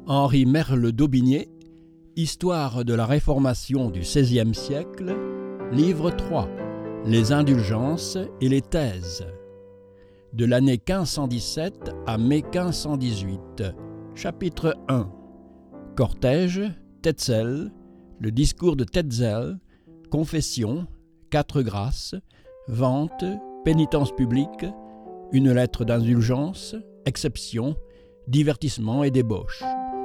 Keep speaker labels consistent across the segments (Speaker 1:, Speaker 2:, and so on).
Speaker 1: Henri Merle-Daubigné, Histoire de la Réformation du XVIe siècle, livre 3, Les indulgences et les thèses. De l'année 1517 à mai 1518, chapitre 1. Cortège, Tetzel, le discours de Tetzel, confession, 4 grâces, vente, pénitence publique, une lettre d'indulgence, exception, divertissement et débauche.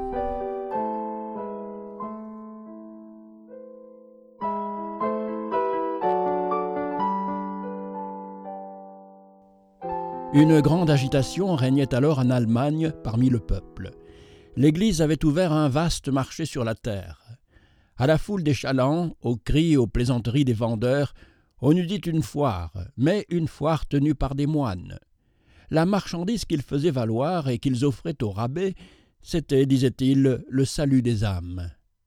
Speaker 1: Une grande agitation régnait alors en Allemagne parmi le peuple. L'Église avait ouvert un vaste marché sur la terre. À la foule des chalands, aux cris et aux plaisanteries des vendeurs, on eût dit une foire, mais une foire tenue par des moines. La marchandise qu'ils faisaient valoir et qu'ils offraient au rabais, c'était, disait-il, le salut des âmes.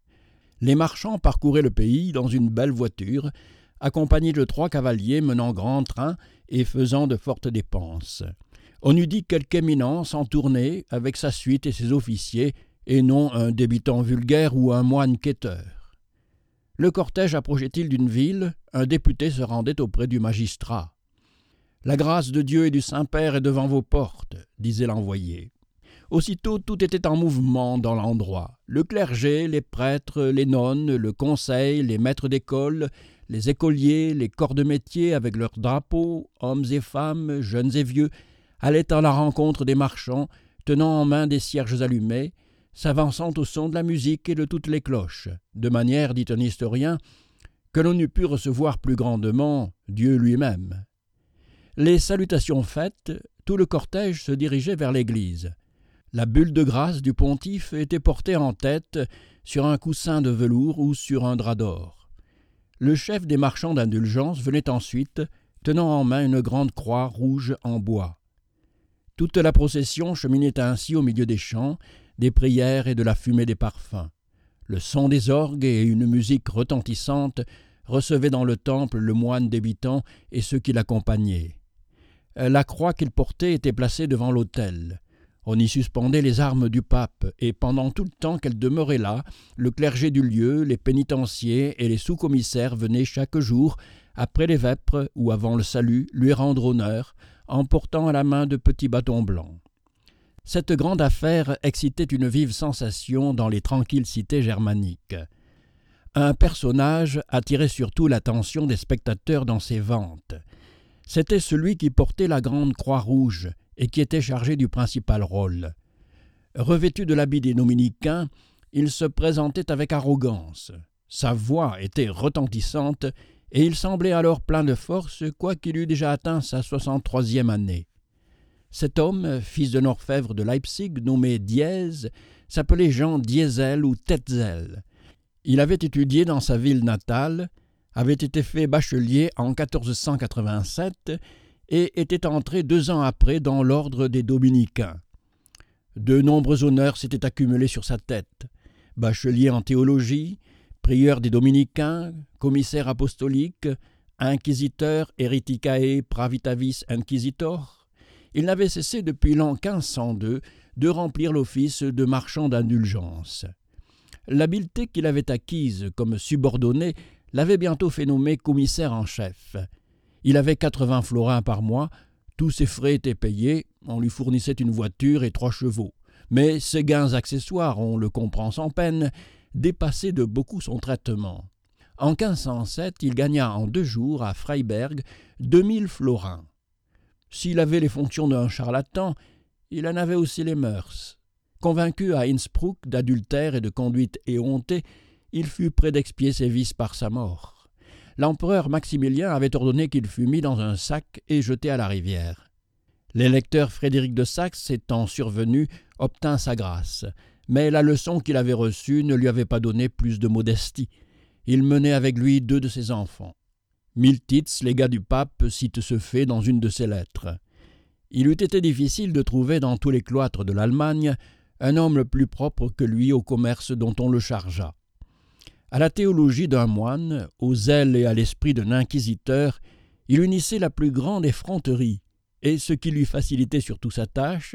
Speaker 1: Les marchands parcouraient le pays dans une belle voiture, accompagnés de 3 cavaliers menant grand train et faisant de fortes dépenses. On eût dit quelque éminence en tournée avec sa suite et ses officiers, et non un débitant vulgaire ou un moine quêteur. Le cortège approchait-il d'une ville, un député se rendait auprès du magistrat. « La grâce de Dieu et du Saint-Père est devant vos portes », disait l'envoyé. Aussitôt tout était en mouvement dans l'endroit. Le clergé, les prêtres, les nonnes, le conseil, les maîtres d'école, les écoliers, les corps de métier avec leurs drapeaux, hommes et femmes, jeunes et vieux, allaient à la rencontre des marchands, tenant en main des cierges allumés, s'avançant au son de la musique et de toutes les cloches, de manière, dit un historien, que l'on eût pu recevoir plus grandement Dieu lui-même. Les salutations faites, tout le cortège se dirigeait vers l'église. La bulle de grâce du pontife était portée en tête sur un coussin de velours ou sur un drap d'or. Le chef des marchands d'indulgence venait ensuite, tenant en main une grande croix rouge en bois. Toute la procession cheminait ainsi au milieu des chants, des prières et de la fumée des parfums. Le son des orgues et une musique retentissante recevaient dans le temple le moine débitant et ceux qui l'accompagnaient. La croix qu'il portait était placée devant l'autel. On y suspendait les armes du pape, et pendant tout le temps qu'elle demeurait là, le clergé du lieu, les pénitenciers et les sous-commissaires venaient chaque jour, après les vêpres ou avant le salut, lui rendre honneur, en portant à la main de petits bâtons blancs. Cette grande affaire excitait une vive sensation dans les tranquilles cités germaniques. Un personnage attirait surtout l'attention des spectateurs dans ses ventes. C'était celui qui portait la grande croix rouge et qui était chargé du principal rôle. Revêtu de l'habit des dominicains, il se présentait avec arrogance. Sa voix était retentissante et il semblait alors plein de force, quoiqu'il eût déjà atteint sa 63e année. Cet homme, fils d'un orfèvre de Leipzig nommé Diez, s'appelait Jean Diesel ou Tetzel. Il avait étudié dans sa ville natale, avait été fait bachelier en 1487 et était entré 2 ans après dans l'ordre des dominicains. De nombreux honneurs s'étaient accumulés sur sa tête. Bachelier en théologie, prieur des dominicains, commissaire apostolique, inquisiteur hereticae pravitavis inquisitor, il n'avait cessé depuis l'an 1502 de remplir l'office de marchand d'indulgence. L'habileté qu'il avait acquise comme subordonné l'avait bientôt fait nommer commissaire en chef. Il avait 80 florins par mois, tous ses frais étaient payés, on lui fournissait une voiture et 3 chevaux. Mais ses gains accessoires, on le comprend sans peine, dépassaient de beaucoup son traitement. En 1507, il gagna en 2 jours à Freiberg 2000 florins. S'il avait les fonctions d'un charlatan, il en avait aussi les mœurs. Convaincu à Innsbruck d'adultère et de conduite éhontée, il fut près d'expier ses vices par sa mort. L'empereur Maximilien avait ordonné qu'il fût mis dans un sac et jeté à la rivière. L'électeur Frédéric de Saxe, étant survenu, obtint sa grâce, mais la leçon qu'il avait reçue ne lui avait pas donné plus de modestie. Il menait avec lui 2 de ses enfants. Miltitz, légat du pape, cite ce fait dans une de ses lettres. Il eût été difficile de trouver dans tous les cloîtres de l'Allemagne un homme plus propre que lui au commerce dont on le chargea. À la théologie d'un moine, au zèle et à l'esprit d'un inquisiteur, il unissait la plus grande effronterie, et ce qui lui facilitait surtout sa tâche,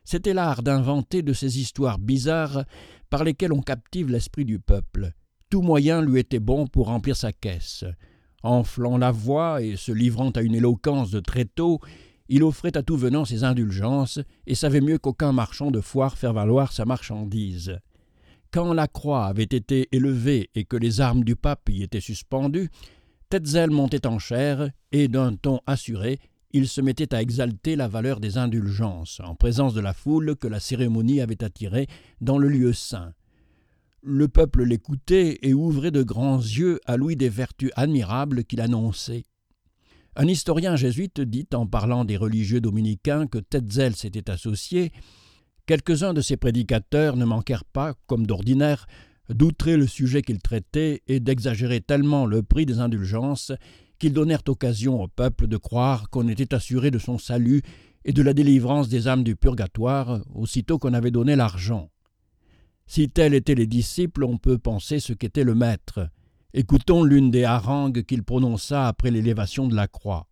Speaker 1: C'était l'art d'inventer de ces histoires bizarres par lesquelles on captive l'esprit du peuple. Tout moyen lui était bon pour remplir sa caisse. Enflant la voix et se livrant à une éloquence de tréteau, il offrait à tout venant ses indulgences et savait mieux qu'aucun marchand de foire faire valoir sa marchandise. Quand la croix avait été élevée et que les armes du pape y étaient suspendues, Tetzel montait en chair et, d'un ton assuré, il se mettait à exalter la valeur des indulgences, en présence de la foule que la cérémonie avait attirée dans le lieu saint. Le peuple l'écoutait et ouvrait de grands yeux à l'ouïe des vertus admirables qu'il annonçait. Un historien jésuite dit, en parlant des religieux dominicains que Tetzel s'était associé, « Quelques-uns de ces prédicateurs ne manquèrent pas, comme d'ordinaire, d'outrer le sujet qu'ils traitaient et d'exagérer tellement le prix des indulgences qu'ils donnèrent occasion au peuple de croire qu'on était assuré de son salut et de la délivrance des âmes du purgatoire aussitôt qu'on avait donné l'argent. Si tels étaient les disciples, on peut penser ce qu'était le maître. Écoutons l'une des harangues qu'il prononça après l'élévation de la croix.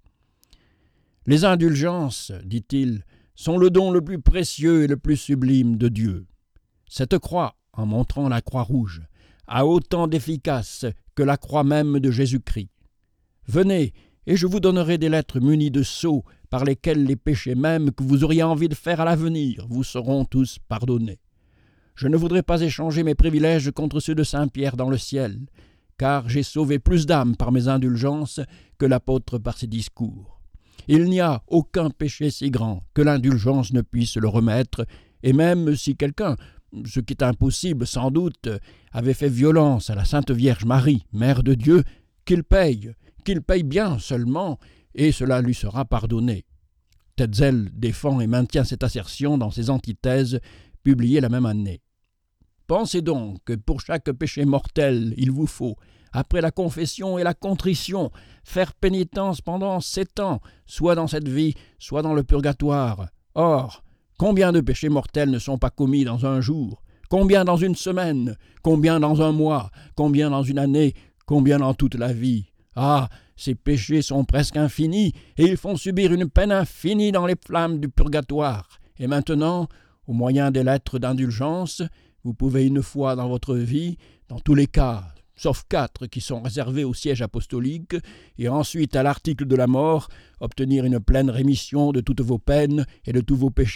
Speaker 1: « Les indulgences, dit-il, sont le don le plus précieux et le plus sublime de Dieu. Cette croix, en montrant la croix rouge, a autant d'efficace que la croix même de Jésus-Christ. Venez, et je vous donnerai des lettres munies de sceaux par lesquels les péchés même que vous auriez envie de faire à l'avenir vous seront tous pardonnés. Je ne voudrais pas échanger mes privilèges contre ceux de Saint-Pierre dans le ciel, car j'ai sauvé plus d'âmes par mes indulgences que l'apôtre par ses discours. Il n'y a aucun péché si grand que l'indulgence ne puisse le remettre, et même si quelqu'un, ce qui est impossible sans doute, avait fait violence à la Sainte Vierge Marie, Mère de Dieu, qu'il paye bien seulement, et cela lui sera pardonné. » Tetzel défend et maintient cette assertion dans ses antithèses, publiées la même année. Pensez donc que pour chaque péché mortel, il vous faut, après la confession et la contrition, faire pénitence pendant 7 ans, soit dans cette vie, soit dans le purgatoire. Or, combien de péchés mortels ne sont pas commis dans un jour? Combien dans une semaine? Combien dans un mois? Combien dans une année? Combien dans toute la vie? Ah, ces péchés sont presque infinis, et ils font subir une peine infinie dans les flammes du purgatoire. Et maintenant, au moyen des lettres d'indulgence, vous pouvez une fois dans votre vie, dans tous les cas, sauf 4 qui sont réservés au siège apostolique, et ensuite à l'article de la mort, obtenir une pleine rémission de toutes vos peines et de tous vos péchés. »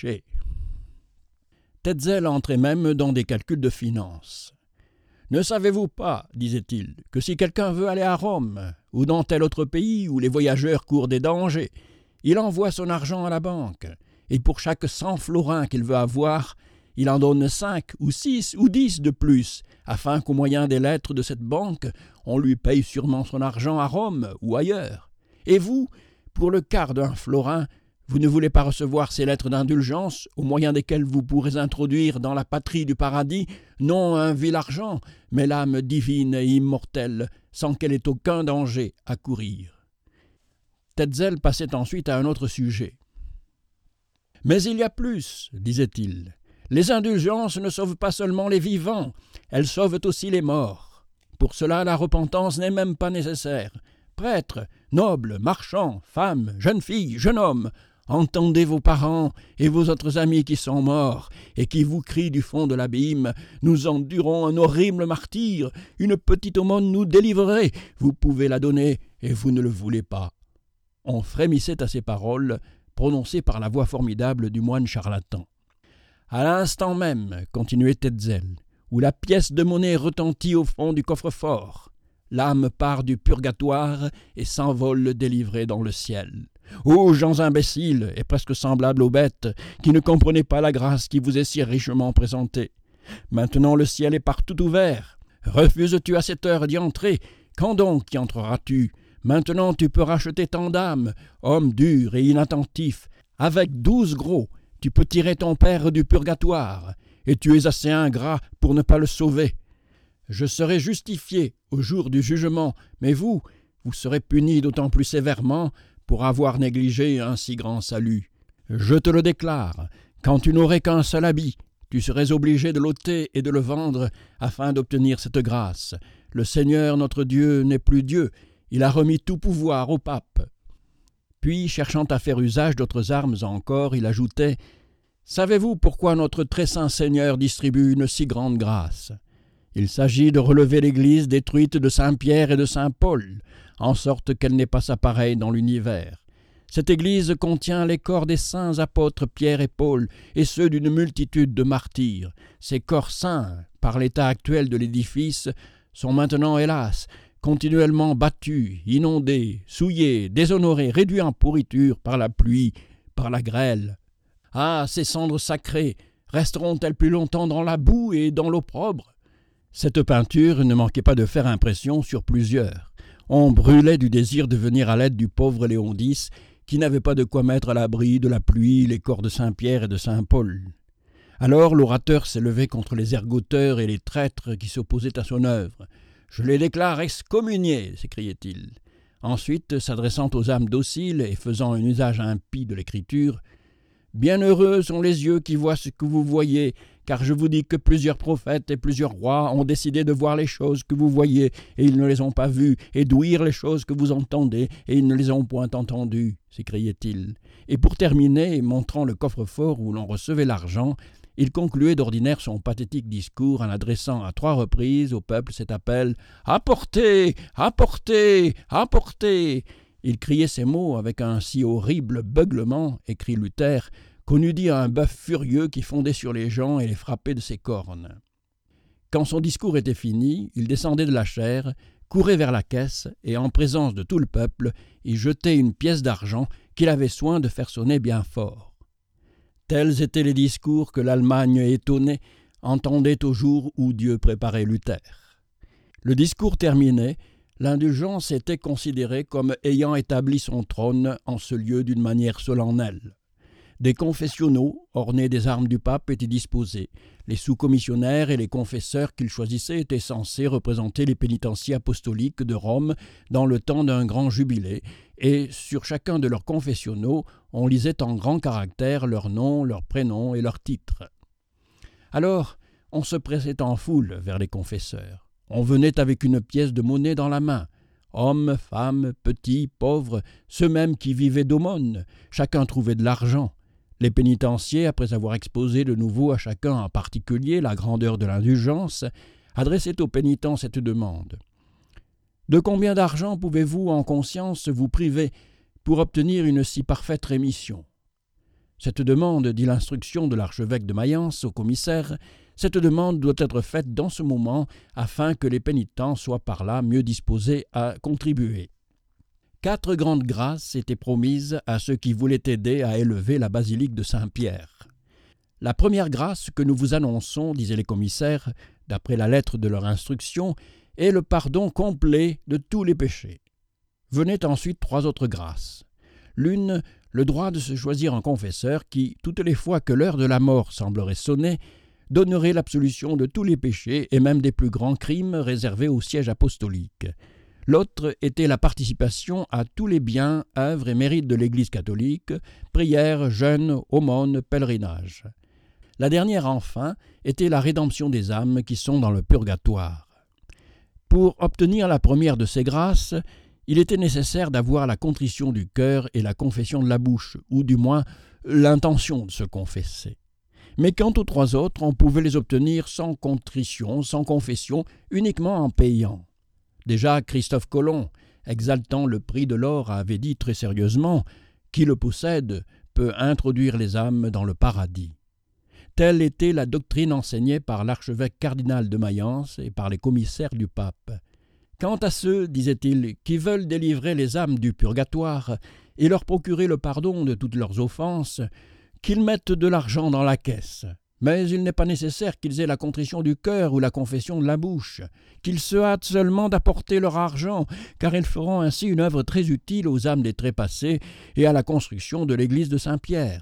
Speaker 1: Tetzel entrait même dans des calculs de finances. « Ne savez-vous pas, disait-il, que si quelqu'un veut aller à Rome, ou dans tel autre pays où les voyageurs courent des dangers, il envoie son argent à la banque, et pour chaque 100 florins qu'il veut avoir, il en donne 5 ou 6 ou 10 de plus, afin qu'au moyen des lettres de cette banque, on lui paye sûrement son argent à Rome ou ailleurs. Et vous, pour le quart d'un florin, vous ne voulez pas recevoir ces lettres d'indulgence, au moyen desquelles vous pourrez introduire dans la patrie du paradis, non un vil argent, mais l'âme divine et immortelle, sans qu'elle ait aucun danger à courir. » Tetzel passait ensuite à un autre sujet. « Mais il y a plus, disait-il. Les indulgences ne sauvent pas seulement les vivants, elles sauvent aussi les morts. Pour cela, la repentance n'est même pas nécessaire. Prêtres, nobles, marchands, femmes, jeunes filles, jeunes hommes, entendez vos parents et vos autres amis qui sont morts et qui vous crient du fond de l'abîme « Nous endurons un horrible martyre, une petite aumône nous délivrerait, vous pouvez la donner et vous ne le voulez pas. » On frémissait à ces paroles, prononcées par la voix formidable du moine charlatan. À l'instant même, continuait Tetzel, où la pièce de monnaie retentit au fond du coffre-fort, l'âme part du purgatoire et s'envole délivrée dans le ciel. Ô gens imbéciles et presque semblables aux bêtes, qui ne comprenez pas la grâce qui vous est si richement présentée. Maintenant le ciel est partout ouvert. Refuses-tu à cette heure d'y entrer? Quand donc y entreras-tu? Maintenant tu peux racheter tant d'âmes, homme dur et inattentif. Avec 12 gros, tu peux tirer ton père du purgatoire, et tu es assez ingrat pour ne pas le sauver. Je serai justifié au jour du jugement, mais vous serez puni d'autant plus sévèrement pour avoir négligé un si grand salut. Je te le déclare, quand tu n'aurais qu'un seul habit, tu serais obligé de l'ôter et de le vendre afin d'obtenir cette grâce. Le Seigneur notre Dieu n'est plus Dieu, il a remis tout pouvoir au pape. » Puis, cherchant à faire usage d'autres armes encore, il ajoutait « « Savez-vous pourquoi notre très saint Seigneur distribue une si grande grâce ? Il s'agit de relever l'Église détruite de Saint-Pierre et de Saint-Paul, en sorte qu'elle n'ait pas sa pareille dans l'univers. Cette Église contient les corps des saints apôtres Pierre et Paul, et ceux d'une multitude de martyrs. Ces corps saints, par l'état actuel de l'édifice, sont maintenant, hélas, continuellement battus, inondés, souillés, déshonorés, réduits en pourriture par la pluie, par la grêle. Ah, ces cendres sacrées resteront-elles plus longtemps dans la boue et dans l'opprobre ? Cette peinture ne manquait pas de faire impression sur plusieurs. On brûlait du désir de venir à l'aide du pauvre Léon X, qui n'avait pas de quoi mettre à l'abri de la pluie les corps de Saint-Pierre et de Saint-Paul. Alors l'orateur s'est levé contre les ergoteurs et les traîtres qui s'opposaient à son œuvre. « Je les déclare excommuniés !» s'écriait-il. Ensuite, s'adressant aux âmes dociles et faisant un usage impie de l'écriture, « Bienheureux sont les yeux qui voient ce que vous voyez, car je vous dis que plusieurs prophètes et plusieurs rois ont décidé de voir les choses que vous voyez, et ils ne les ont pas vues, et d'ouïr les choses que vous entendez, et ils ne les ont point entendues, s'écriait-il. Et pour terminer, montrant le coffre-fort où l'on recevait l'argent, il concluait d'ordinaire son pathétique discours en adressant à 3 reprises au peuple cet appel « Apportez, apportez, apportez !» Il criait ces mots avec un si horrible beuglement, écrit Luther, qu'on eût dit un bœuf furieux qui fondait sur les gens et les frappait de ses cornes. Quand son discours était fini, il descendait de la chaire, courait vers la caisse et, en présence de tout le peuple, y jetait une pièce d'argent qu'il avait soin de faire sonner bien fort. Tels étaient les discours que l'Allemagne étonnée entendait au jour où Dieu préparait Luther. Le discours terminé, l'indulgence était considérée comme ayant établi son trône en ce lieu d'une manière solennelle. Des confessionnaux, ornés des armes du pape, étaient disposés. Les sous-commissionnaires et les confesseurs qu'ils choisissaient étaient censés représenter les pénitenciers apostoliques de Rome dans le temps d'un grand jubilé, et sur chacun de leurs confessionnaux, on lisait en grands caractères leur nom, leur prénom et leur titre. Alors, on se pressait en foule vers les confesseurs. On venait avec une pièce de monnaie dans la main. Hommes, femmes, petits, pauvres, ceux mêmes qui vivaient d'aumônes, chacun trouvait de l'argent. Les pénitenciers, après avoir exposé de nouveau à chacun en particulier la grandeur de l'indulgence, adressaient aux pénitents cette demande. « De combien d'argent pouvez-vous en conscience vous priver pour obtenir une si parfaite rémission ?» Cette demande, dit l'instruction de l'archevêque de Mayence au commissaire, cette demande doit être faite dans ce moment afin que les pénitents soient par là mieux disposés à contribuer. 4 grandes grâces étaient promises à ceux qui voulaient aider à élever la basilique de Saint-Pierre. La première grâce que nous vous annonçons, disaient les commissaires, d'après la lettre de leur instruction, est le pardon complet de tous les péchés. Venaient ensuite 3 autres grâces. L'une, le droit de se choisir un confesseur qui, toutes les fois que l'heure de la mort semblerait sonner, donnerait l'absolution de tous les péchés et même des plus grands crimes réservés au siège apostolique. L'autre était la participation à tous les biens, œuvres et mérites de l'Église catholique, prières, jeûnes, aumônes, pèlerinages. La dernière, enfin, était la rédemption des âmes qui sont dans le purgatoire. Pour obtenir la première de ces grâces, il était nécessaire d'avoir la contrition du cœur et la confession de la bouche, ou du moins l'intention de se confesser. Mais quant aux 3 autres, on pouvait les obtenir sans contrition, sans confession, uniquement en payant. Déjà, Christophe Colomb, exaltant le prix de l'or, avait dit très sérieusement « Qui le possède peut introduire les âmes dans le paradis ». Telle était la doctrine enseignée par l'archevêque cardinal de Mayence et par les commissaires du pape. Quant à ceux, disait-il, qui veulent délivrer les âmes du purgatoire et leur procurer le pardon de toutes leurs offenses, qu'ils mettent de l'argent dans la caisse. Mais il n'est pas nécessaire qu'ils aient la contrition du cœur ou la confession de la bouche, qu'ils se hâtent seulement d'apporter leur argent, car ils feront ainsi une œuvre très utile aux âmes des trépassés et à la construction de l'église de Saint-Pierre.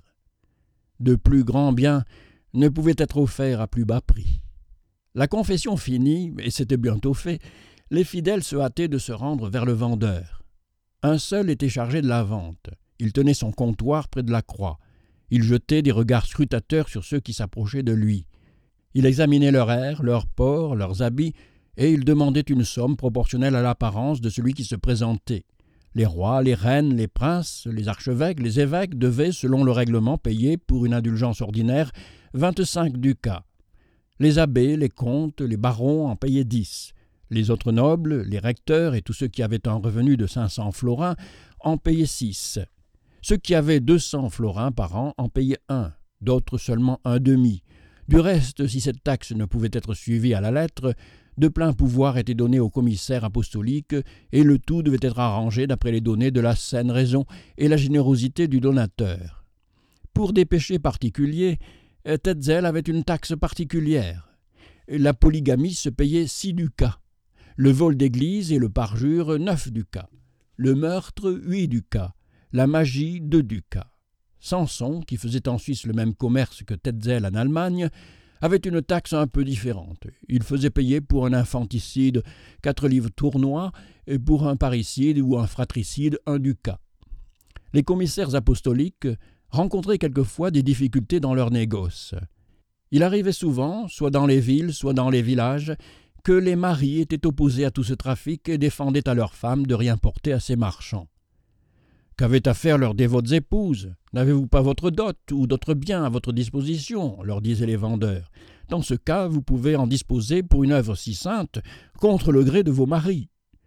Speaker 1: De plus grands biens ne pouvaient être offerts à plus bas prix. La confession finie, et c'était bientôt fait, les fidèles se hâtaient de se rendre vers le vendeur. Un seul était chargé de la vente. Il tenait son comptoir près de la croix. Il jetait des regards scrutateurs sur ceux qui s'approchaient de lui. Il examinait leur air, leur port, leurs habits, et il demandait une somme proportionnelle à l'apparence de celui qui se présentait. Les rois, les reines, les princes, les archevêques, les évêques devaient, selon le règlement, payer pour une indulgence ordinaire 25 ducats. Les abbés, les comtes, les barons en payaient 10. Les autres nobles, les recteurs et tous ceux qui avaient un revenu de 500 florins en payaient 6. Ceux qui avaient 200 florins par an en payaient 1, d'autres seulement un demi. Du reste, si cette taxe ne pouvait être suivie à la lettre, de pleins pouvoirs étaient donnés au commissaire apostolique et le tout devait être arrangé d'après les données de la saine raison et la générosité du donateur. Pour des péchés particuliers, Tetzel avait une taxe particulière. La polygamie se payait 6 ducats, le vol d'église et le parjure 9 ducats, le meurtre 8 ducats, la magie 2 ducats. Samson, qui faisait en Suisse le même commerce que Tetzel en Allemagne, avait une taxe un peu différente. Il faisait payer pour un infanticide 4 livres tournois et pour un parricide ou un fratricide 1 ducat. Les commissaires apostoliques rencontraient quelquefois des difficultés dans leurs négoces. Il arrivait souvent, soit dans les villes, soit dans les villages, que les maris étaient opposés à tout ce trafic et défendaient à leurs femmes de rien porter à ces marchands. Qu'avaient à faire leurs dévotes épouses? N'avez-vous pas votre dot ou d'autres biens à votre disposition? Leur disaient les vendeurs. Dans ce cas, vous pouvez en disposer pour une œuvre si sainte contre le gré de vos maris.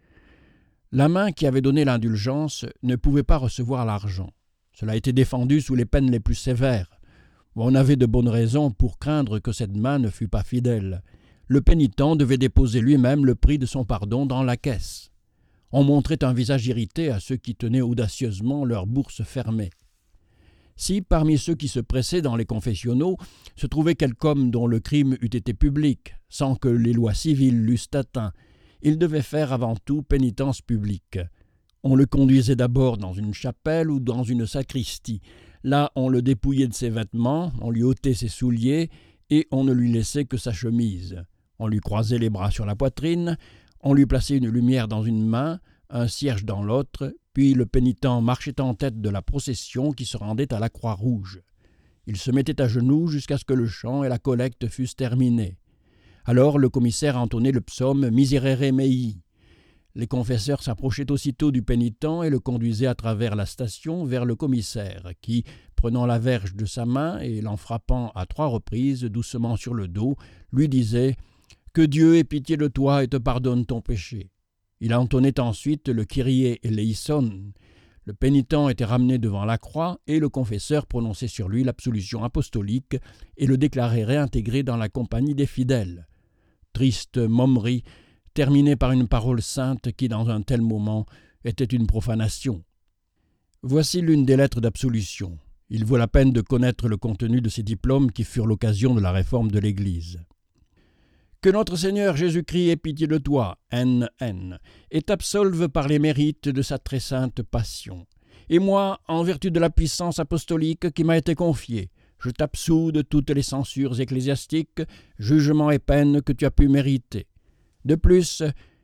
Speaker 1: La main qui avait donné l'indulgence ne pouvait pas recevoir l'argent. Cela était défendu sous les peines les plus sévères. On avait de bonnes raisons pour craindre que cette main ne fût pas fidèle. Le pénitent devait déposer lui-même le prix de son pardon dans la caisse. On montrait un visage irrité à ceux qui tenaient audacieusement leur bourse fermée. Si, parmi ceux qui se pressaient dans les confessionnaux, se trouvait quelque homme dont le crime eût été public, sans que les lois civiles l'eussent atteint, il devait faire avant tout pénitence publique. On le conduisait d'abord dans une chapelle ou dans une sacristie. Là, on le dépouillait de ses vêtements, on lui ôtait ses souliers et on ne lui laissait que sa chemise. On lui croisait les bras sur la poitrine, on lui plaçait une lumière dans une main, un cierge dans l'autre, puis le pénitent marchait en tête de la procession qui se rendait à la Croix-Rouge. Il se mettait à genoux jusqu'à ce que le chant et la collecte fussent terminés. Alors le commissaire entonnait le psaume « Miserere mei ». Les confesseurs s'approchaient aussitôt du pénitent et le conduisaient à travers la station vers le commissaire, qui, prenant la verge de sa main et l'en frappant à 3 reprises doucement sur le dos, lui disait « Que Dieu ait pitié de toi et te pardonne ton péché ». Il entonnait ensuite le Kyrie eleison. Le pénitent était ramené devant la croix et le confesseur prononçait sur lui l'absolution apostolique et le déclarait réintégré dans la compagnie des fidèles. Triste momerie, terminée par une parole sainte qui, dans un tel moment, était une profanation. Voici l'une des lettres d'absolution. Il vaut la peine de connaître le contenu de ces diplômes qui furent l'occasion de la réforme de l'Église. Que notre Seigneur Jésus-Christ ait pitié de toi, N.N., et t'absolve par les mérites de sa très sainte passion. Et moi, en vertu de la puissance apostolique qui m'a été confiée, je t'absous de toutes les censures ecclésiastiques, jugements et peines que tu as pu mériter. De plus,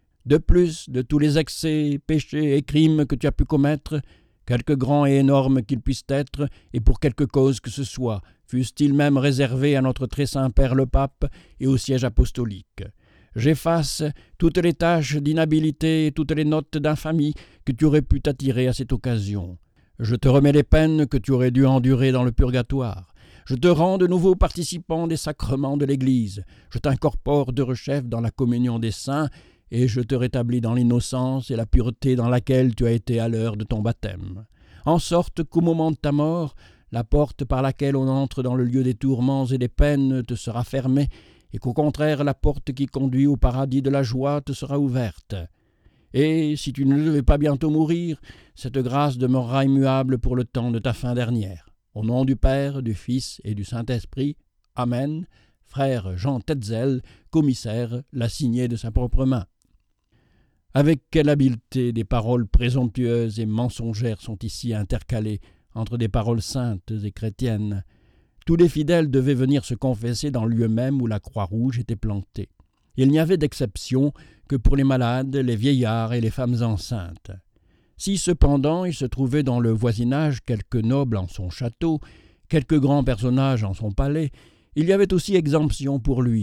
Speaker 1: de tous les excès, péchés et crimes que tu as pu commettre, quelque grands et énormes qu'ils puissent être, et pour quelque cause que ce soit, fussent-ils même réservés à notre très saint Père le Pape et au siège apostolique. J'efface toutes les tâches d'inhabilité et toutes les notes d'infamie que tu aurais pu t'attirer à cette occasion. Je te remets les peines que tu aurais dû endurer dans le purgatoire. Je te rends de nouveau participant des sacrements de l'Église. Je t'incorpore de rechef dans la communion des saints et je te rétablis dans l'innocence et la pureté dans laquelle tu as été à l'heure de ton baptême. En sorte qu'au moment de ta mort, la porte par laquelle on entre dans le lieu des tourments et des peines te sera fermée, et qu'au contraire la porte qui conduit au paradis de la joie te sera ouverte. Et si tu ne devais pas bientôt mourir, cette grâce demeurera immuable pour le temps de ta fin dernière. Au nom du Père, du Fils et du Saint-Esprit. Amen. Frère Jean Tetzel, commissaire, l'a signé de sa propre main. Avec quelle habileté des paroles présomptueuses et mensongères sont ici intercalées entre des paroles saintes et chrétiennes. Tous les fidèles devaient venir se confesser dans le lieu même où la Croix-Rouge était plantée. Il n'y avait d'exception que pour les malades, les vieillards et les femmes enceintes. Si cependant il se trouvait dans le voisinage quelque noble en son château, quelque grand personnage en son palais, il y avait aussi exemption pour lui.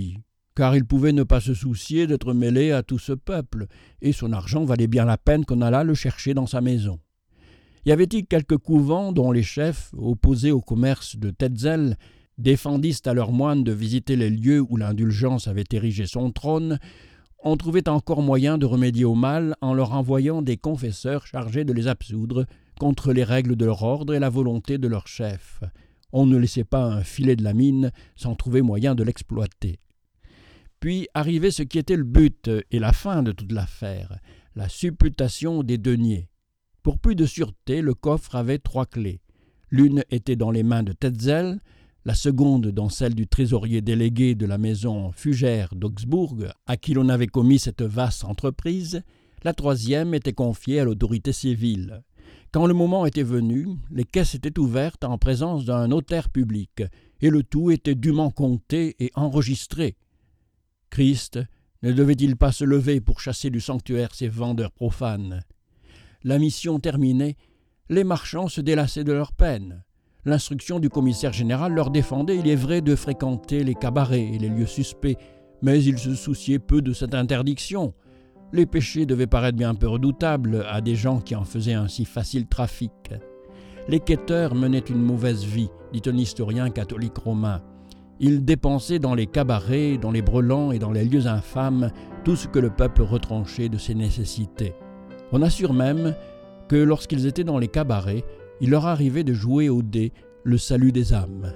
Speaker 1: car il pouvait ne pas se soucier d'être mêlé à tout ce peuple, et son argent valait bien la peine qu'on allât le chercher dans sa maison. Y avait-il quelques couvents dont les chefs, opposés au commerce de Tetzel, défendissent à leurs moines de visiter les lieux où l'indulgence avait érigé son trône, on trouvait encore moyen de remédier au mal en leur envoyant des confesseurs chargés de les absoudre contre les règles de leur ordre et la volonté de leur chef. On ne laissait pas un filet de la mine sans trouver moyen de l'exploiter. Puis arrivait ce qui était le but et la fin de toute l'affaire, la supputation des deniers. Pour plus de sûreté, le coffre avait 3 clés. L'une était dans les mains de Tetzel, la seconde dans celle du trésorier délégué de la maison Fugère d'Augsbourg, à qui l'on avait commis cette vaste entreprise, la troisième était confiée à l'autorité civile. Quand le moment était venu, les caisses étaient ouvertes en présence d'un notaire public, et le tout était dûment compté et enregistré. Christ ne devait-il pas se lever pour chasser du sanctuaire ces vendeurs profanes? La mission terminée, les marchands se délassaient de leur peine. L'instruction du commissaire général leur défendait, il est vrai, de fréquenter les cabarets et les lieux suspects, mais ils se souciaient peu de cette interdiction. Les péchés devaient paraître bien peu redoutables à des gens qui en faisaient un si facile trafic. Les quêteurs menaient une mauvaise vie, dit un historien catholique romain. Ils dépensaient dans les cabarets, dans les brelans et dans les lieux infâmes tout ce que le peuple retranchait de ses nécessités. On assure même que lorsqu'ils étaient dans les cabarets, il leur arrivait de jouer au dé le salut des âmes.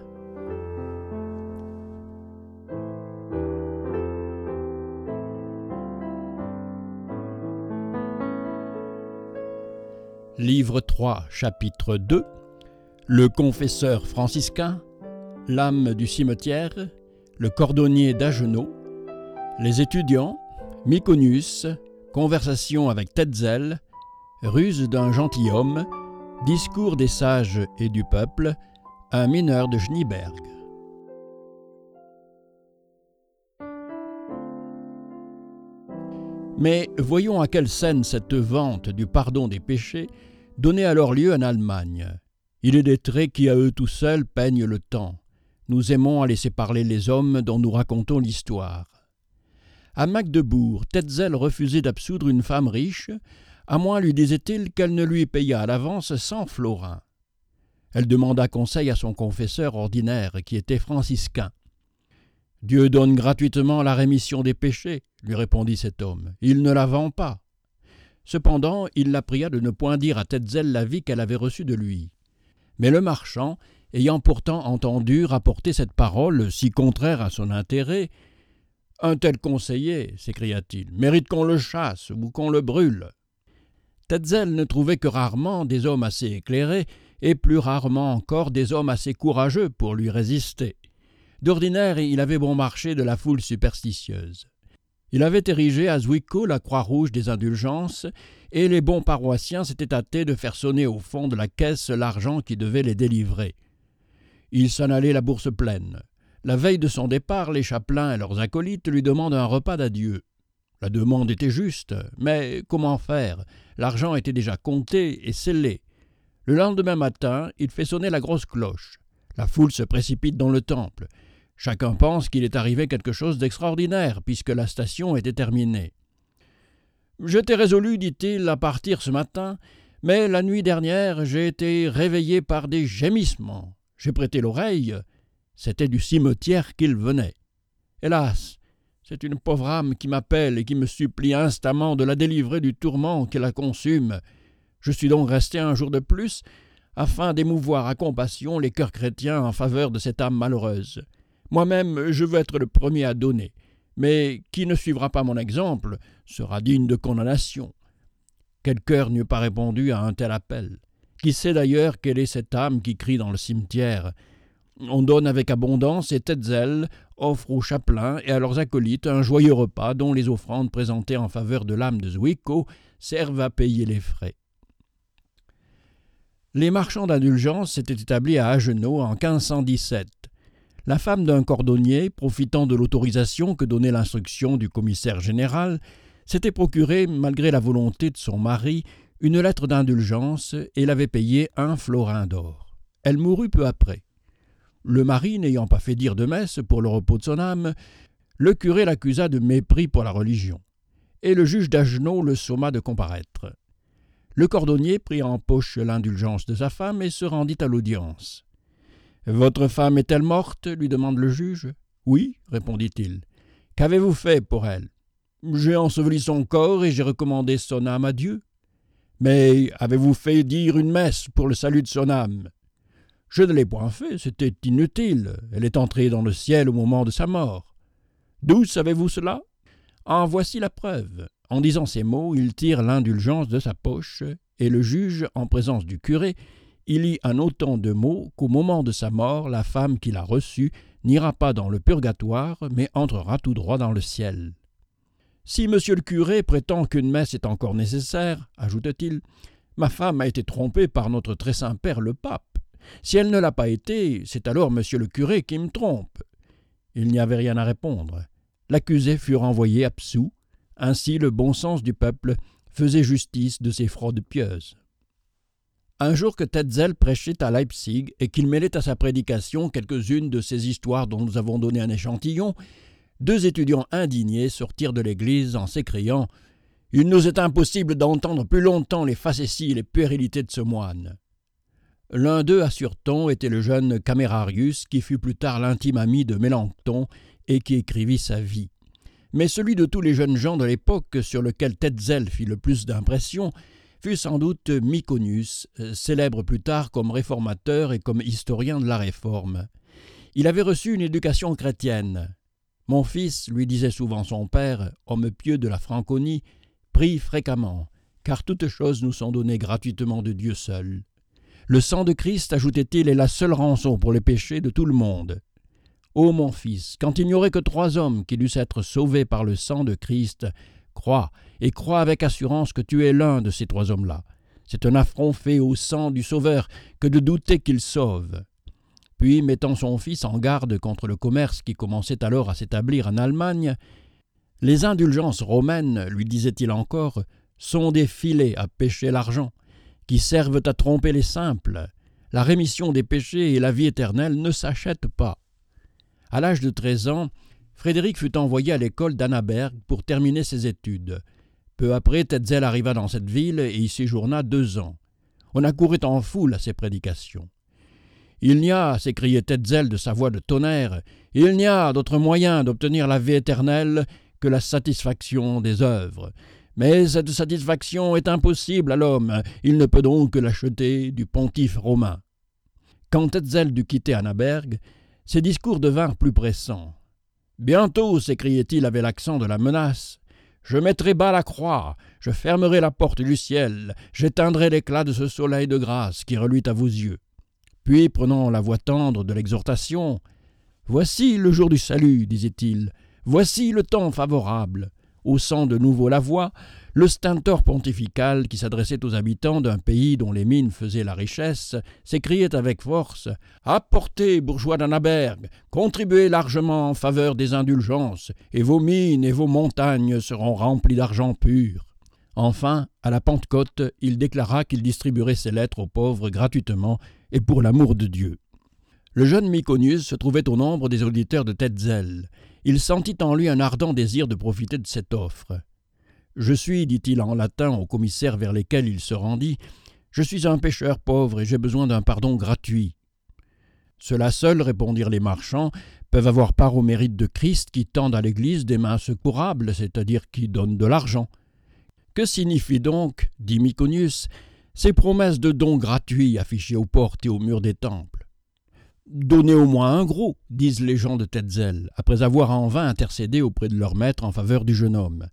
Speaker 1: Livre 3, chapitre 2. Le confesseur franciscain, l'âme du cimetière, le cordonnier d'Agenot, les étudiants, Myconius, conversation avec Tetzel, ruse d'un gentilhomme, discours des sages et du peuple, un mineur de Schneeberg. Mais voyons à quelle scène cette vente du pardon des péchés donnait alors lieu en Allemagne. Il est des traits qui à eux tout seuls peignent le temps. Nous aimons à laisser parler les hommes dont nous racontons l'histoire. À Magdebourg, Tetzel refusait d'absoudre une femme riche, à moins, lui disait-il, qu'elle ne lui payât à l'avance 100 florins. Elle demanda conseil à son confesseur ordinaire, qui était franciscain. « Dieu donne gratuitement la rémission des péchés, » lui répondit cet homme. « Il ne la vend pas. » Cependant, il la pria de ne point dire à Tetzel l'avis qu'elle avait reçu de lui. Mais le marchand, ayant pourtant entendu rapporter cette parole si contraire à son intérêt, « Un tel conseiller, s'écria-t-il, mérite qu'on le chasse ou qu'on le brûle. » Tetzel ne trouvait que rarement des hommes assez éclairés et plus rarement encore des hommes assez courageux pour lui résister. D'ordinaire, il avait bon marché de la foule superstitieuse. Il avait érigé à Zwickau la Croix-Rouge des indulgences et les bons paroissiens s'étaient hâtés de faire sonner au fond de la caisse l'argent qui devait les délivrer. Il s'en allait la bourse pleine. La veille de son départ, les chapelains et leurs acolytes lui demandent un repas d'adieu. La demande était juste, mais comment faire? L'argent était déjà compté et scellé. Le lendemain matin, il fait sonner la grosse cloche. La foule se précipite dans le temple. Chacun pense qu'il est arrivé quelque chose d'extraordinaire, puisque la station était terminée. « J'étais résolu, dit-il, à partir ce matin, mais la nuit dernière, j'ai été réveillé par des gémissements. J'ai prêté l'oreille. C'était du cimetière qu'il venait. Hélas, c'est une pauvre âme qui m'appelle et qui me supplie instamment de la délivrer du tourment qui la consume. Je suis donc resté un jour de plus, afin d'émouvoir à compassion les cœurs chrétiens en faveur de cette âme malheureuse. Moi-même, je veux être le premier à donner, mais qui ne suivra pas mon exemple sera digne de condamnation. Quel cœur n'eût pas répondu à un tel appel? Qui sait d'ailleurs quelle est cette âme qui crie dans le cimetière? On donne avec abondance et Tetzel offre aux chapelains et à leurs acolytes un joyeux repas dont les offrandes présentées en faveur de l'âme de Zwickau servent à payer les frais. Les marchands d'indulgence s'étaient établis à Agenot en 1517. La femme d'un cordonnier, profitant de l'autorisation que donnait l'instruction du commissaire général, s'était procuré, malgré la volonté de son mari, une lettre d'indulgence et l'avait payée 1 florin d'or. Elle mourut peu après. Le mari, n'ayant pas fait dire de messe pour le repos de son âme, Le curé l'accusa de mépris pour la religion, et le juge d'Agenot le somma de comparaître. Le cordonnier prit en poche l'indulgence de sa femme et se rendit à l'audience. « Votre femme est-elle morte ?» lui demande le juge. « Oui, » répondit-il. « Qu'avez-vous fait pour elle ?»« J'ai enseveli son corps et j'ai recommandé son âme à Dieu. »« Mais avez-vous fait dire une messe pour le salut de son âme ?»« Je ne l'ai point fait, c'était inutile. Elle est entrée dans le ciel au moment de sa mort. »« D'où savez-vous cela ?»« En voici la preuve. » En disant ces mots, il tire l'indulgence de sa poche, et le juge, en présence du curé, y lit en autant de mots qu'au moment de sa mort, la femme qui l'a reçue n'ira pas dans le purgatoire, mais entrera tout droit dans le ciel. « Si monsieur le curé prétend qu'une messe est encore nécessaire, ajoute-t-il, ma femme a été trompée par notre très saint père le pape. Si elle ne l'a pas été, c'est alors monsieur le curé qui me trompe. » Il n'y avait rien à répondre. L'accusé fut renvoyé absous. Ainsi, le bon sens du peuple faisait justice de ces fraudes pieuses. Un jour que Tetzel prêchait à Leipzig et qu'il mêlait à sa prédication quelques-unes de ces histoires dont nous avons donné un échantillon, 2 étudiants indignés sortirent de l'église en s'écriant « Il nous est impossible d'entendre plus longtemps les facéties et les puérilités de ce moine. » L'un d'eux, assure-t-on, était le jeune Camérarius qui fut plus tard l'intime ami de Mélenchon et qui écrivit sa vie. Mais celui de tous les jeunes gens de l'époque sur lequel Tetzel fit le plus d'impression fut sans doute Myconius, célèbre plus tard comme réformateur et comme historien de la Réforme. Il avait reçu une éducation chrétienne. « Mon fils, lui disait souvent son père, homme pieux de la Franconie, prie fréquemment, car toutes choses nous sont données gratuitement de Dieu seul. Le sang de Christ, ajoutait-il, est la seule rançon pour les péchés de tout le monde. Ô mon fils, quand il n'y aurait que 3 hommes qui dussent être sauvés par le sang de Christ, crois, et crois avec assurance que tu es l'un de ces 3 hommes-là. C'est un affront fait au sang du Sauveur que de douter qu'il sauve. » Puis, mettant son fils en garde contre le commerce qui commençait alors à s'établir en Allemagne, « Les indulgences romaines, lui disait-il encore, sont des filets à pêcher l'argent, qui servent à tromper les simples. La rémission des péchés et la vie éternelle ne s'achètent pas. » À l'âge de 13 ans, Frédéric fut envoyé à l'école d'Annaberg pour terminer ses études. Peu après, Tetzel arriva dans cette ville et y séjourna 2 ans. On accourait en foule à ses prédications. « Il n'y a, s'écriait Tetzel de sa voix de tonnerre, il n'y a d'autre moyen d'obtenir la vie éternelle que la satisfaction des œuvres. Mais cette satisfaction est impossible à l'homme, il ne peut donc l'acheter du pontife romain. » Quand Tetzel dut quitter Annaberg, ses discours devinrent plus pressants. « Bientôt, s'écriait-il avec l'accent de la menace, je mettrai bas la croix, je fermerai la porte du ciel, j'éteindrai l'éclat de ce soleil de grâce qui reluit à vos yeux. » Puis, prenant la voix tendre de l'exhortation, « Voici le jour du salut, disait-il, voici le temps favorable. » Haussant de nouveau la voix, le stentor pontifical qui s'adressait aux habitants d'un pays dont les mines faisaient la richesse s'écriait avec force « Apportez, bourgeois d'Annaberg, contribuez largement en faveur des indulgences, et vos mines et vos montagnes seront remplies d'argent pur. » Enfin, à la Pentecôte, il déclara qu'il distribuerait ses lettres aux pauvres gratuitement et pour l'amour de Dieu. Le jeune Myconius se trouvait au nombre des auditeurs de Tetzel. Il sentit en lui un ardent désir de profiter de cette offre. « Je suis, dit-il en latin aux commissaires vers lesquels il se rendit, « je suis un pécheur pauvre et j'ai besoin d'un pardon gratuit. »« Ceux-là seuls, répondirent les marchands, peuvent avoir part au mérite de Christ qui tendent à l'Église des mains secourables, c'est-à-dire qui donnent de l'argent. » « Que signifient donc, dit Myconius, ces promesses de dons gratuits affichées aux portes et aux murs des temples ? » « Donnez au moins un gros, disent les gens de Tetzel, après avoir en vain intercédé auprès de leur maître en faveur du jeune homme.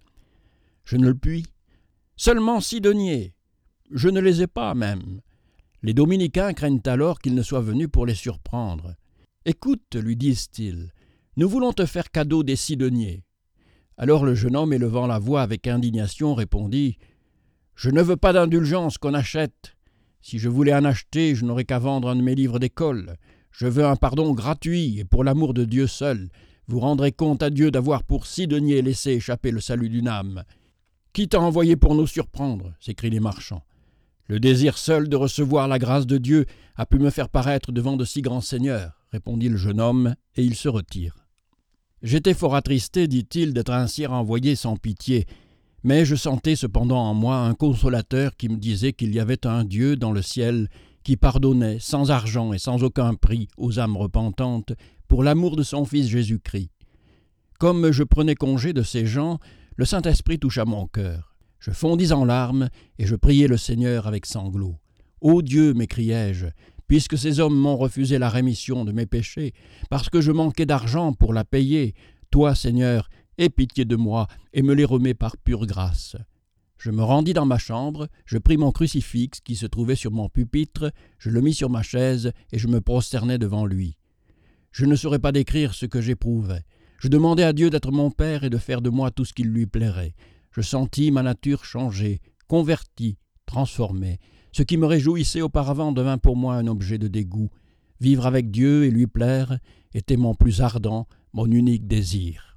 Speaker 1: « Je ne le puis. Seulement 6 deniers. Je ne les ai pas même. » Les dominicains craignent alors qu'il ne soit venu pour les surprendre. « Écoute, lui disent-ils, nous voulons te faire cadeau des 6 deniers. » Alors le jeune homme, élevant la voix avec indignation, répondit « Je ne veux pas d'indulgence qu'on achète. Si je voulais en acheter, je n'aurais qu'à vendre un de mes livres d'école. Je veux un pardon gratuit, et pour l'amour de Dieu seul, vous rendrez compte à Dieu d'avoir pour 6 deniers laissé échapper le salut d'une âme. »« Qui t'a envoyé pour nous surprendre ?» s'écrient les marchands. « Le désir seul de recevoir la grâce de Dieu a pu me faire paraître devant de si grands seigneurs, » répondit le jeune homme, et il se retire. J'étais fort attristé, dit-il, d'être ainsi renvoyé sans pitié, mais je sentais cependant en moi un consolateur qui me disait qu'il y avait un Dieu dans le ciel qui pardonnait sans argent et sans aucun prix aux âmes repentantes pour l'amour de son Fils Jésus-Christ. Comme je prenais congé de ces gens, le Saint-Esprit toucha mon cœur. Je fondis en larmes et je priai le Seigneur avec sanglots. « Ô Dieu, m'écriai-je, puisque ces hommes m'ont refusé la rémission de mes péchés, parce que je manquais d'argent pour la payer, toi, Seigneur, aie pitié de moi et me les remets par pure grâce. » Je me rendis dans ma chambre, je pris mon crucifix qui se trouvait sur mon pupitre, je le mis sur ma chaise et je me prosternai devant lui. Je ne saurais pas décrire ce que j'éprouvais. Je demandais à Dieu d'être mon Père et de faire de moi tout ce qu'il lui plairait. Je sentis ma nature changer, convertie, transformée. Ce qui me réjouissait auparavant devint pour moi un objet de dégoût. Vivre avec Dieu et lui plaire était mon plus ardent, mon unique désir.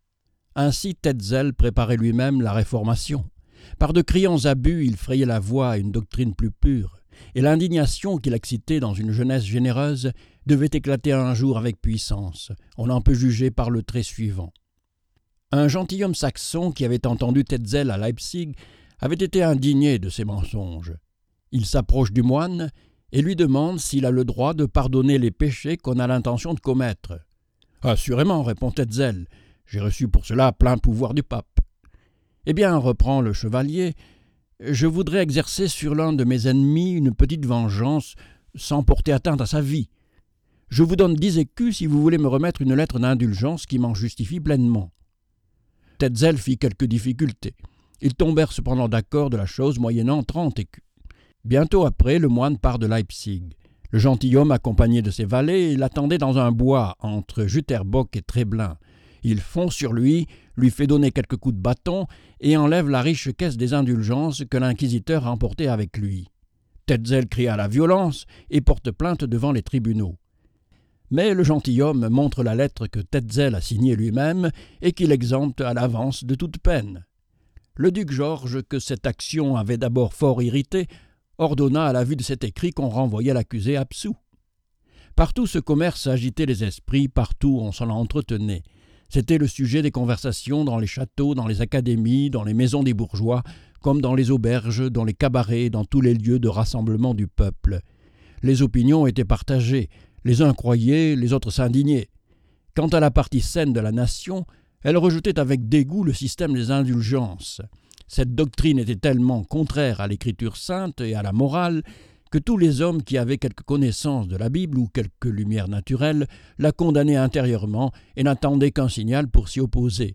Speaker 1: Ainsi Tetzel préparait lui-même la réformation. Par de criants abus, il frayait la voie à une doctrine plus pure, et l'indignation qu'il excitait dans une jeunesse généreuse devait éclater un jour avec puissance. On en peut juger par le trait suivant. Un gentilhomme saxon qui avait entendu Tetzel à Leipzig avait été indigné de ses mensonges. Il s'approche du moine et lui demande s'il a le droit de pardonner les péchés qu'on a l'intention de commettre. « Assurément, répond Tetzel, j'ai reçu pour cela plein pouvoir du pape. » « Eh bien, reprend le chevalier, je voudrais exercer sur l'un de mes ennemis une petite vengeance sans porter atteinte à sa vie. Je vous donne 10 écus si vous voulez me remettre une lettre d'indulgence qui m'en justifie pleinement. » Tetzel fit quelques difficultés. Ils tombèrent cependant d'accord de la chose moyennant 30 écus. Bientôt après, le moine part de Leipzig. Le gentilhomme, accompagné de ses valets, l'attendait dans un bois entre Jüterbock et Tréblin. Il fond sur lui fait donner quelques coups de bâton et enlève la riche caisse des indulgences que l'inquisiteur emportait avec lui. Tetzel cria à la violence et porte plainte devant les tribunaux. Mais le gentilhomme montre la lettre que Tetzel a signée lui-même et qu'il exempte à l'avance de toute peine. Le duc Georges, que cette action avait d'abord fort irrité, ordonna à la vue de cet écrit qu'on renvoyait l'accusé absous. Partout ce commerce agitait les esprits, partout on s'en entretenait. C'était le sujet des conversations dans les châteaux, dans les académies, dans les maisons des bourgeois, comme dans les auberges, dans les cabarets, dans tous les lieux de rassemblement du peuple. Les opinions étaient partagées, les uns croyaient, les autres s'indignaient. Quant à la partie saine de la nation, elle rejetait avec dégoût le système des indulgences. Cette doctrine était tellement contraire à l'écriture sainte et à la morale que tous les hommes qui avaient quelque connaissance de la Bible ou quelque lumière naturelle la condamnaient intérieurement et n'attendaient qu'un signal pour s'y opposer.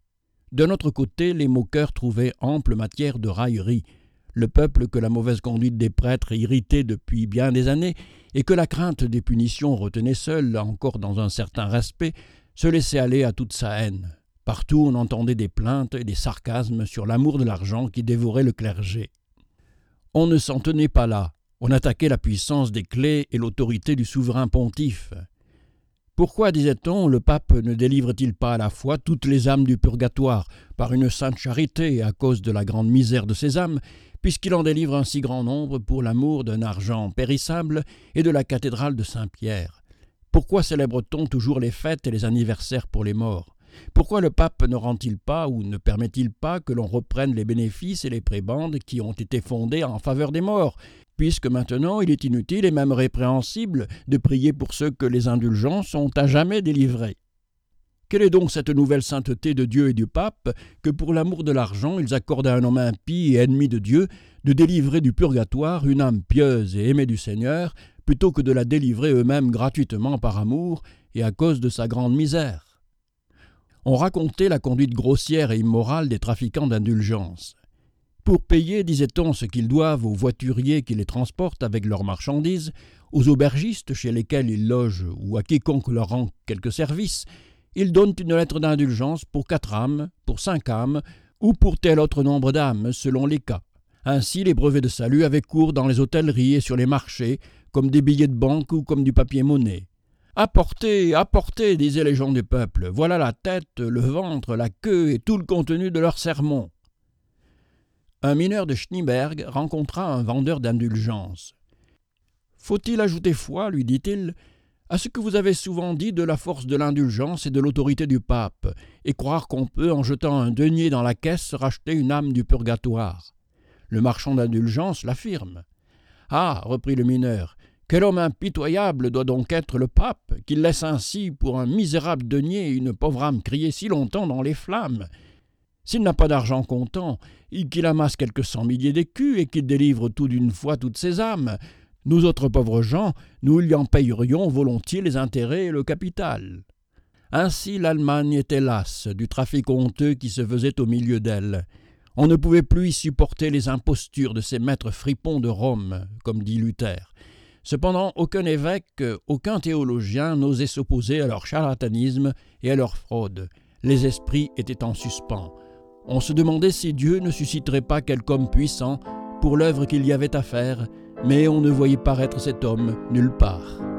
Speaker 1: De notre côté, les moqueurs trouvaient ample matière de raillerie. Le peuple que la mauvaise conduite des prêtres irritait depuis bien des années et que la crainte des punitions retenait seul, encore dans un certain respect, se laissait aller à toute sa haine. Partout on entendait des plaintes et des sarcasmes sur l'amour de l'argent qui dévorait le clergé. On ne s'en tenait pas là. On attaquait la puissance des clés et l'autorité du souverain pontife. Pourquoi, disait-on, le pape ne délivre-t-il pas à la fois toutes les âmes du purgatoire par une sainte charité à cause de la grande misère de ces âmes, puisqu'il en délivre un si grand nombre pour l'amour d'un argent périssable et de la cathédrale de Saint-Pierre? Pourquoi célèbre-t-on toujours les fêtes et les anniversaires pour les morts? Pourquoi le pape ne rend-il pas ou ne permet-il pas que l'on reprenne les bénéfices et les prébendes qui ont été fondés en faveur des morts, puisque maintenant il est inutile et même répréhensible de prier pour ceux que les indulgences ont à jamais délivrés? Quelle est donc cette nouvelle sainteté de Dieu et du pape que pour l'amour de l'argent ils accordent à un homme impie et ennemi de Dieu de délivrer du purgatoire une âme pieuse et aimée du Seigneur plutôt que de la délivrer eux-mêmes gratuitement par amour et à cause de sa grande misère? On racontait la conduite grossière et immorale des trafiquants d'indulgences. Pour payer, disait-on, ce qu'ils doivent aux voituriers qui les transportent avec leurs marchandises, aux aubergistes chez lesquels ils logent ou à quiconque leur rend quelque service, ils donnent une lettre d'indulgence pour 4 âmes, pour 5 âmes ou pour tel autre nombre d'âmes, selon les cas. Ainsi, les brevets de salut avaient cours dans les hôtelleries et sur les marchés, comme des billets de banque ou comme du papier-monnaie. « Apportez, apportez, disaient les gens du peuple, voilà la tête, le ventre, la queue et tout le contenu de leur sermon. » Un mineur de Schneeberg rencontra un vendeur d'indulgences. « Faut-il ajouter foi, lui dit-il, à ce que vous avez souvent dit de la force de l'indulgence et de l'autorité du pape, et croire qu'on peut, en jetant un denier dans la caisse, racheter une âme du purgatoire. Le marchand d'indulgence l'affirme. « Ah, reprit le mineur, quel homme impitoyable doit donc être le pape, qu'il laisse ainsi, pour un misérable denier, une pauvre âme crier si longtemps dans les flammes. S'il n'a pas d'argent comptant, qu'il amasse quelques 100 milliers d'écus et qu'il délivre tout d'une fois toutes ses âmes. Nous autres pauvres gens, nous lui en payerions volontiers les intérêts et le capital. » Ainsi l'Allemagne était lasse du trafic honteux qui se faisait au milieu d'elle. On ne pouvait plus y supporter les impostures de ces maîtres fripons de Rome, comme dit Luther. Cependant, aucun évêque, aucun théologien n'osait s'opposer à leur charlatanisme et à leur fraude. Les esprits étaient en suspens. On se demandait si Dieu ne susciterait pas quelque homme puissant pour l'œuvre qu'il y avait à faire, mais on ne voyait paraître cet homme nulle part.